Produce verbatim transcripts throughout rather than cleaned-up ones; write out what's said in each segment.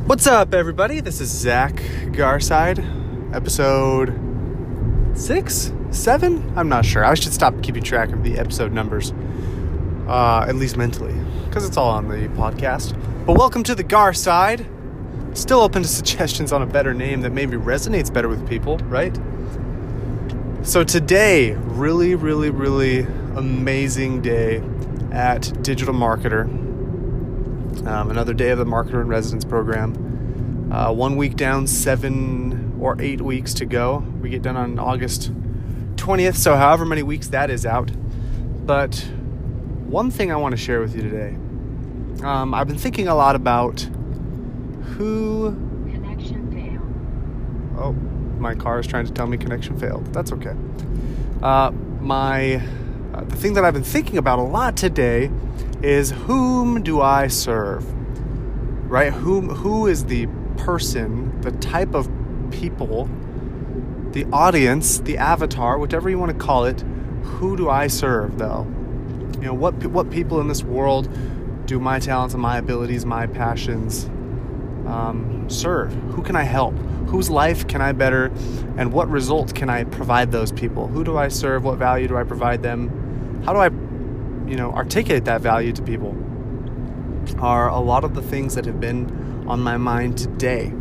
What's up, everybody? This is Zach Garside, episode six, seven? I'm not sure. I should stop keeping track of the episode numbers, uh, at least mentally, because it's all on the podcast. But welcome to the Garside. Still open to suggestions on a better name that maybe resonates better with people, right? So today, really, really, really amazing day at Digital Marketer. Um, another day of the Marketer in Residence program. Uh, one week down, seven or eight weeks to go. We get done on August twentieth, so however many weeks that is out. But one thing I want to share with you today. Um, I've been thinking a lot about who... Connection failed. Oh, my car is trying to tell me connection failed. That's okay. Uh, my uh, the thing that I've been thinking about a lot today is whom do I serve, right? Whom, who is the person, the type of people, the audience, the avatar, whatever you want to call it, who do I serve, though? You know, what what people in this world do my talents and my abilities, my passions um, serve? Who can I help? Whose life can I better? And what result can I provide those people? Who do I serve? What value do I provide them? How do I you know, articulate that value to people are a lot of the things that have been on my mind today.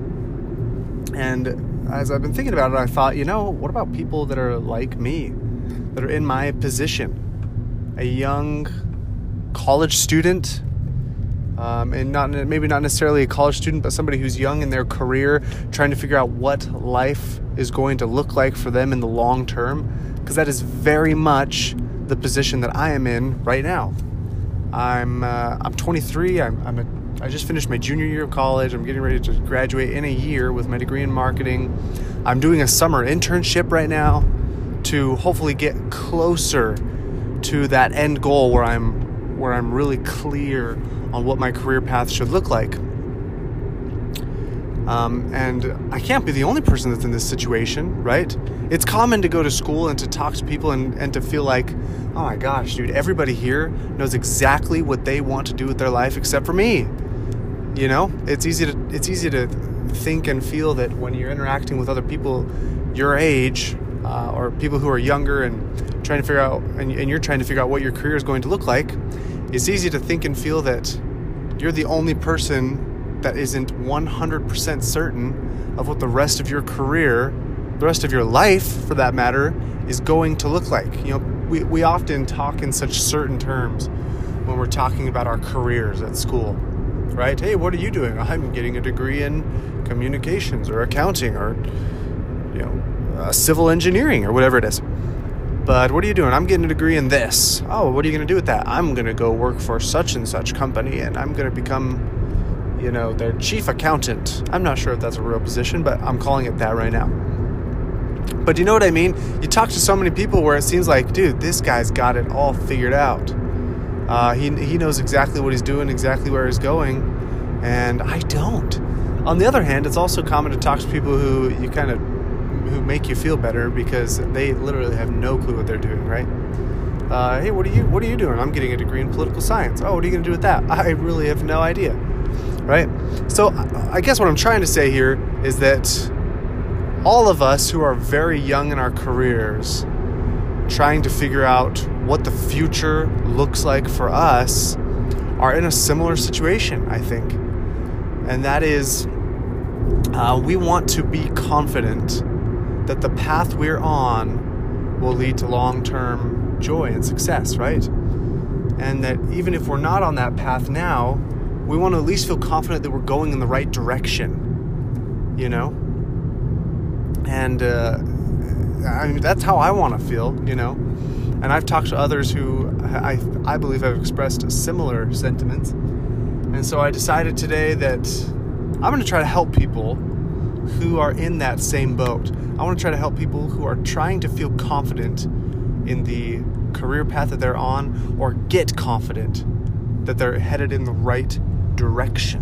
And as I've been thinking about it, I thought, you know, what about people that are like me, that are in my position? A young college student, um, and not maybe not necessarily a college student, but somebody who's young in their career, trying to figure out what life is going to look like for them in the long term, because that is very much the position that I am in right now. I'm uh, I'm twenty-three. I'm I'm a, I just finished my junior year of college. I'm getting ready to graduate in a year with my degree in marketing. I'm doing a summer internship right now to hopefully get closer to that end goal where I'm where I'm really clear on what my career path should look like. Um, and I can't be the only person that's in this situation, right? It's common to go to school and to talk to people and, and to feel like, oh my gosh, dude, everybody here knows exactly what they want to do with their life except for me. You know, it's easy to it's easy to think and feel that when you're interacting with other people your age, uh, or people who are younger and trying to figure out, and, and you're trying to figure out what your career is going to look like, it's easy to think and feel that you're the only person that isn't one hundred percent certain of what the rest of your career, the rest of your life, for that matter, is going to look like. You know, we, we often talk in such certain terms when we're talking about our careers at school, right? Hey, what are you doing? I'm getting a degree in communications or accounting or, you know, uh, civil engineering or whatever it is. But what are you doing? I'm getting a degree in this. Oh, what are you going to do with that? I'm going to go work for such and such company and I'm going to become, you know, their chief accountant. I'm not sure if that's a real position, but I'm calling it that right now. But you know what I mean? You talk to so many people where it seems like, dude, this guy's got it all figured out. Uh, he he knows exactly what he's doing, exactly where he's going, and I don't. On the other hand, it's also common to talk to people who you kind of who make you feel better because they literally have no clue what they're doing, right? Uh, hey, what are you what are you doing? I'm getting a degree in political science. Oh, what are you going to do with that? I really have no idea. Right? So I guess what I'm trying to say here is that all of us who are very young in our careers, trying to figure out what the future looks like for us, are in a similar situation, I think. And that is, uh, we want to be confident that the path we're on will lead to long-term joy and success, right? And that even if we're not on that path now, we want to at least feel confident that we're going in the right direction, you know? And, uh, I mean, that's how I want to feel, you know? And I've talked to others who I, I believe have expressed similar sentiments. And so I decided today that I'm going to try to help people who are in that same boat. I want to try to help people who are trying to feel confident in the career path that they're on, or get confident that they're headed in the right direction.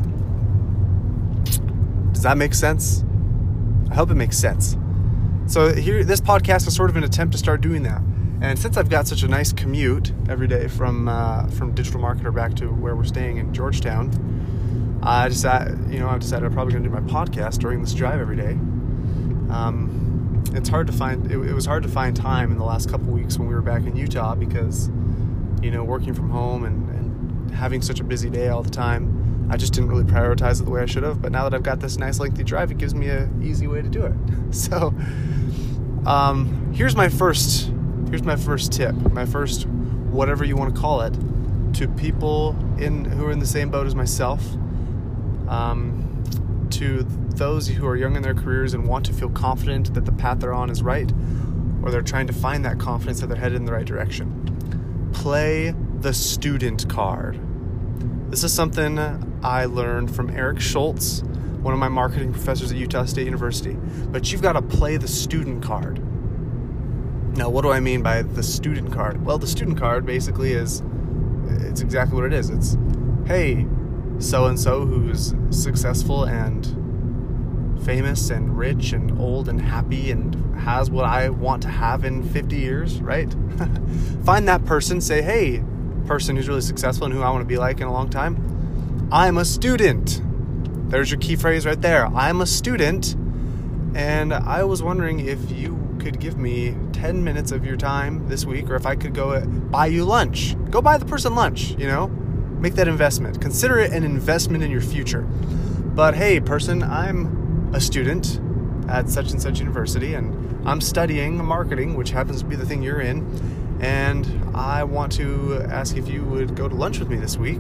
Does that make sense? I hope it makes sense. So here, this podcast is sort of an attempt to start doing that. And since I've got such a nice commute every day from uh, from Digital Marketer back to where we're staying in Georgetown, I decided, you know, I decided I'm probably going to do my podcast during this drive every day. Um, it's hard to find, it, it was hard to find time in the last couple weeks when we were back in Utah because, you know, working from home and, and having such a busy day all the time, I just didn't really prioritize it the way I should have. But now that I've got this nice lengthy drive, it gives me an easy way to do it. So, um, here's my first, here's my first tip, my first, whatever you want to call it, to people in who are in the same boat as myself. Um, to those who are young in their careers and want to feel confident that the path they're on is right, or they're trying to find that confidence that they're headed in the right direction. Play the student card. This is something I learned from Eric Schultz, one of my marketing professors at Utah State University. But you've got to play the student card. Now, what do I mean by the student card? Well, the student card basically is, it's exactly what it is. It's, hey, so-and-so who's successful and famous and rich and old and happy and has what I want to have in fifty years, right? Find that person, say, hey, person who's really successful and who I want to be like in a long time, I'm a student. There's your key phrase right there. I'm a student, and I was wondering if you could give me ten minutes of your time this week, or if I could go buy you lunch. Go buy the person lunch, you know? Make that investment. Consider it an investment in your future. But hey, person, I'm a student at such and such university, and I'm studying marketing, which happens to be the thing you're in, and I want to ask if you would go to lunch with me this week,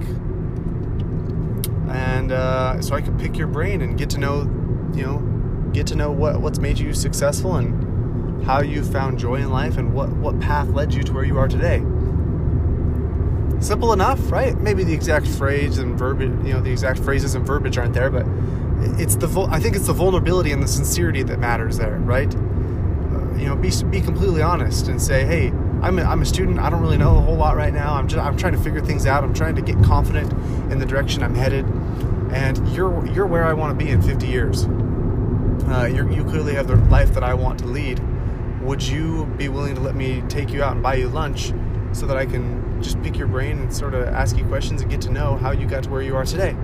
and uh, so I could pick your brain and get to know, you know, get to know what, what's made you successful and how you found joy in life and what, what path led you to where you are today. Simple enough, right? Maybe the exact phrase and verbiage, you know, the exact phrases and verbiage aren't there, but it's the, I think it's the vulnerability and the sincerity that matters there, right? Uh, you know, be be completely honest and say, hey, I'm a, I'm a student. I don't really know a whole lot right now. I'm just I'm trying to figure things out. I'm trying to get confident in the direction I'm headed, and you're you're where I want to be in fifty years. Uh, you you clearly have the life that I want to lead. Would you be willing to let me take you out and buy you lunch so that I can just pick your brain and sort of ask you questions and get to know how you got to where you are today?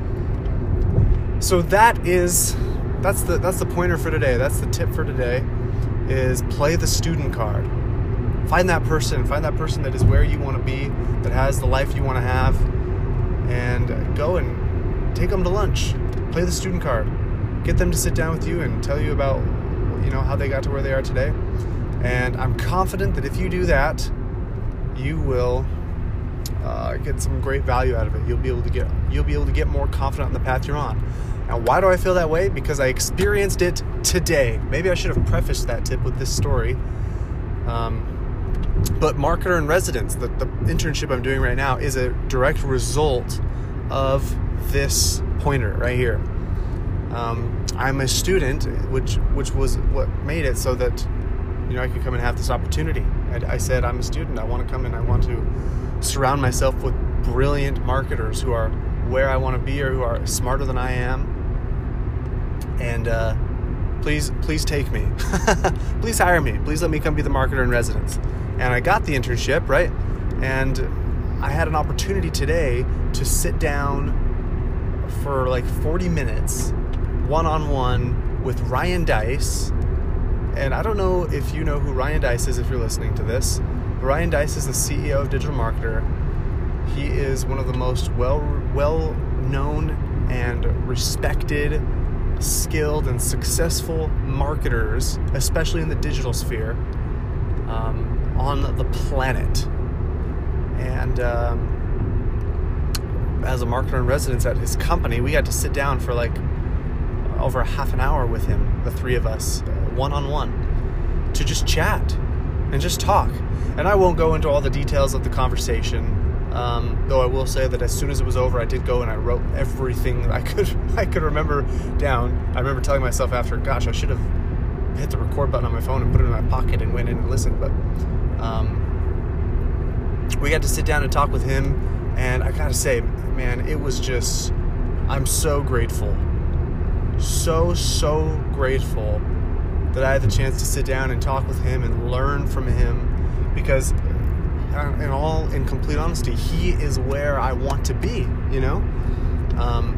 So that is, that's the that's the pointer for today. That's the tip for today, is play the student card. Find that person, find that person that is where you want to be, that has the life you want to have, and go and take them to lunch. Play the student card. Get them to sit down with you and tell you about, you know, how they got to where they are today. And I'm confident that if you do that, you will uh, get some great value out of it. You'll be able to get you'll be able to get more confident on the path you're on. And why do I feel that way? Because I experienced it today. Maybe I should have prefaced that tip with this story. Um, but Marketer in Residence, the, the internship I'm doing right now, is a direct result of this pointer right here. Um, I'm a student, which which was what made it so that, you know, I could come and have this opportunity. I, I said, I'm a student. I want to come and I want to surround myself with brilliant marketers who are where I want to be or who are smarter than I am. And uh, please, please take me. Please hire me. Please let me come be the marketer in residence. And I got the internship, right? And I had an opportunity today to sit down for like forty minutes, one-on-one with Ryan Deiss. And I don't know if you know who Ryan Deiss is if you're listening to this. Ryan Deiss is the C E O of Digital Marketer. He is one of the most well well known and respected, skilled, and successful marketers, especially in the digital sphere, um, on the planet. And um, as a marketer in residence at his company, we had to sit down for like over half an hour with him, the three of us, one-on-one, to just chat and just talk. And I won't go into all the details of the conversation, um, though I will say that as soon as it was over, I did go and I wrote everything that I could I could remember down. I remember telling myself after, gosh, I should have hit the record button on my phone and put it in my pocket and went in and listened. But um, we got to sit down and talk with him, and I gotta say, man, it was just, I'm so grateful. So, so grateful that I had the chance to sit down and talk with him and learn from him, because in all, in complete honesty, he is where I want to be, you know? Um,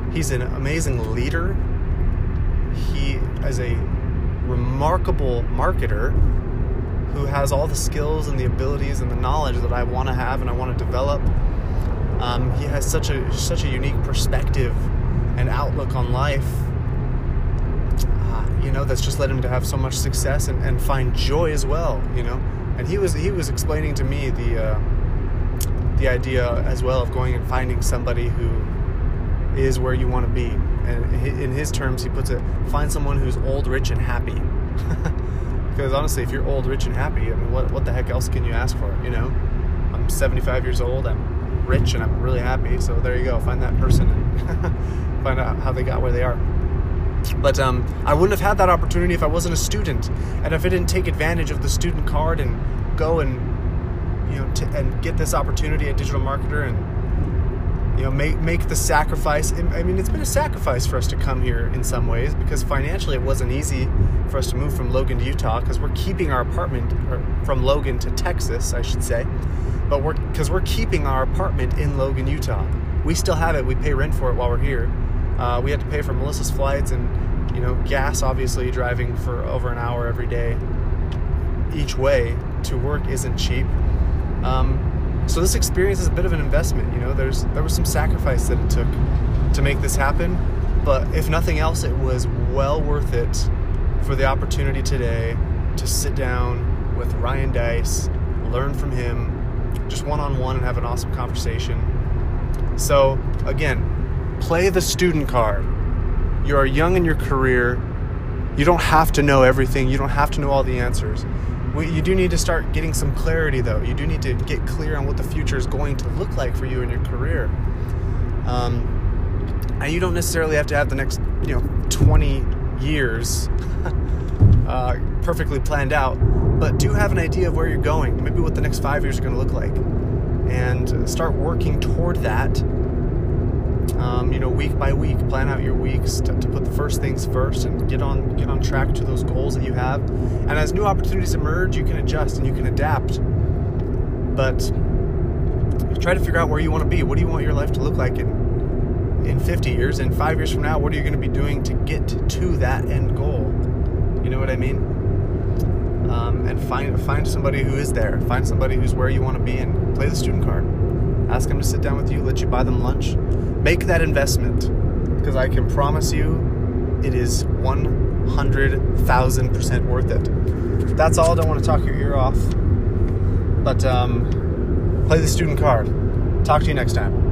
He's an amazing leader. He is a remarkable marketer who has all the skills and the abilities and the knowledge that I want to have and I want to develop. Um, he has such a such a unique perspective and outlook on life, uh, you know, that's just led him to have so much success and, and find joy as well, you know. And he was he was explaining to me the uh, the idea as well of going and finding somebody who is where you want to be. And in his terms, he puts it, find someone who's old, rich, and happy. Because honestly, if you're old, rich, and happy, I mean, what what the heck else can you ask for, you know? I'm seventy-five years old, I'm rich, and I'm really happy, so there you go. Find that person and find out how they got where they are. But um, I wouldn't have had that opportunity if I wasn't a student, and if I didn't take advantage of the student card and go and, you know, t- and get this opportunity at Digital Marketer and, you know, make make the sacrifice. I mean, it's been a sacrifice for us to come here in some ways, because financially it wasn't easy for us to move from Logan to Utah, because we're keeping our apartment, or from Logan to Texas, I should say, but we're because we're keeping our apartment in Logan, Utah. We still have it. We pay rent for it while we're here. Uh, we had to pay for Melissa's flights and, you know, gas, obviously, driving for over an hour every day each way to work isn't cheap. Um, so this experience is a bit of an investment, you know. There's there was some sacrifice that it took to make this happen, but if nothing else, it was well worth it for the opportunity today to sit down with Ryan Deiss, learn from him, just one-on-one, and have an awesome conversation. So, again, play the student card. You are young in your career. You don't have to know everything. You don't have to know all the answers. We, you do need to start getting some clarity, though. You do need to get clear on what the future is going to look like for you in your career. Um, and you don't necessarily have to have the next, you know, twenty years uh, perfectly planned out, but do have an idea of where you're going, maybe what the next five years are going to look like, and start working toward that. Um, you know, week by week, plan out your weeks to, to put the first things first and get on get on track to those goals that you have. And as new opportunities emerge, you can adjust and you can adapt. But try to figure out where you want to be. What do you want your life to look like in in fifty years? In five years from now, what are you going to be doing to get to that end goal? You know what I mean? Um, and find find somebody who is there. Find somebody who's where you want to be and play the student card. Ask them to sit down with you, let you buy them lunch. Make that investment, because I can promise you it is one hundred thousand percent worth it. That's all. I don't want to talk your ear off. But um, play the student card. Talk to you next time.